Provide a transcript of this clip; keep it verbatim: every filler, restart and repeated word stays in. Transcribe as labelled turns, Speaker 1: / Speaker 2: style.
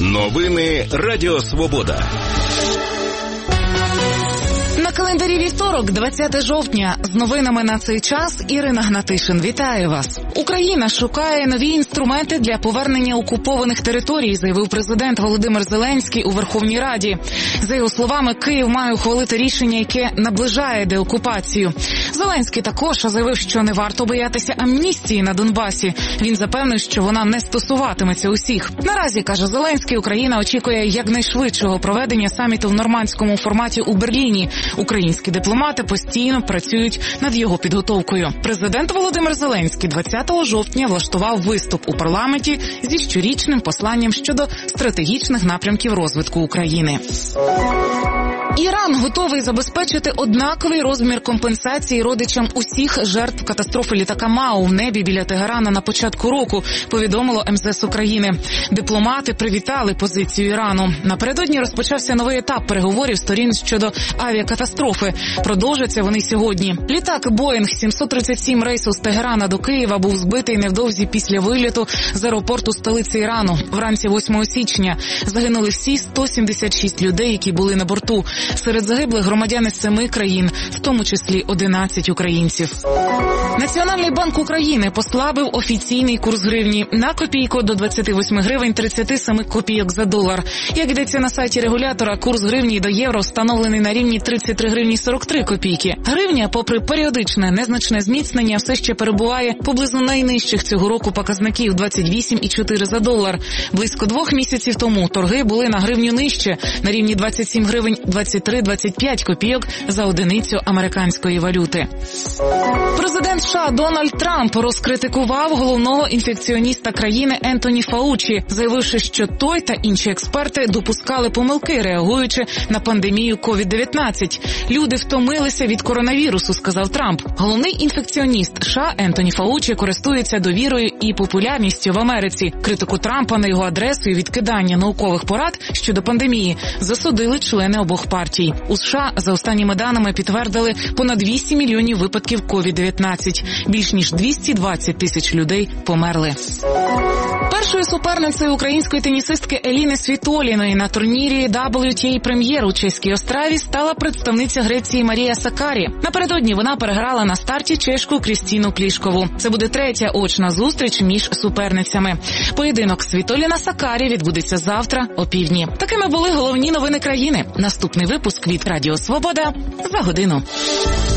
Speaker 1: Новини Радіо Свобода.
Speaker 2: На календарі вівторок, двадцяте жовтня. З новинами на цей час Ірина Гнатишин. Вітаю вас. Україна шукає нові інструменти для повернення окупованих територій, заявив президент Володимир Зеленський у Верховній Раді. За його словами, Київ має ухвалити рішення, яке наближає деокупацію. Зеленський також заявив, що не варто боятися амністії на Донбасі. Він запевнив, що вона не стосуватиметься усіх. Наразі, каже Зеленський, Україна очікує якнайшвидшого проведення саміту в нормандському форматі у Берліні. Українські дипломати постійно працюють над його підготовкою. Президент Володимир Зеленський двадцятого жовтня влаштував виступ у парламенті зі щорічним посланням щодо стратегічних напрямків розвитку України. Іран готовий забезпечити однаковий розмір компенсації родичам усіх жертв катастрофи літака МАУ в небі біля Тегерана на початку року, повідомило ем зе ес України. Дипломати привітали позицію Ірану. Напередодні розпочався новий етап переговорів сторін щодо авіакатастрофи. Продовжаться вони сьогодні. Літак Боїнг сімсот тридцять сім рейсу з Тегерана до Києва був збитий невдовзі після вильоту з аеропорту столиці Ірану. Вранці восьмого січня загинули всі сто сімдесят шість людей, які були на борту. Серед загиблих громадяни семи країн, в тому числі одинадцять українців. Національний банк України послабив офіційний курс гривні на копійку до двадцяти восьми гривень тридцяти семи копійок за долар. Як йдеться на сайті регулятора, курс гривні до євро встановлений на рівні тридцять три гривні сорок три копійки. Гривня, попри періодичне незначне зміцнення, все ще перебуває поблизу найнижчих цього року показників двадцять вісім і чотири за долар. Близько двох місяців тому торги були на гривню нижче, на рівні двадцять сім гривень двадцять три - двадцять п'ять копійок за одиницю американської валюти. Президент США Дональд Трамп розкритикував головного інфекціоніста країни Ентоні Фаучі, заявивши, що той та інші експерти допускали помилки, реагуючи на пандемію ковід дев'ятнадцять. Люди втомилися від коронавірусу, сказав Трамп. Головний інфекціоніст США Ентоні Фаучі користується довірою і популярністю в Америці. Критику Трампа на його адресу і відкидання наукових порад щодо пандемії засудили члени обох партій. У США, за останніми даними, підтвердили понад вісім мільйонів випадків ковід дев'ятнадцять. Більш ніж двісті двадцять тисяч людей померли. Першою суперницею української тенісистки Еліни Світоліної на турнірі дабл ю ті ей прем'єр у Чеській Остраві стала представниця Греції Марія Сакарі. Напередодні вона переграла на старті чешку Крістіну Плішкову. Це буде третя очна зустріч між суперницями. Поєдинок Світоліна-Сакарі відбудеться завтра о півдні. Такими були головні новини країни. Наступний випуск від Радіо Свобода за годину.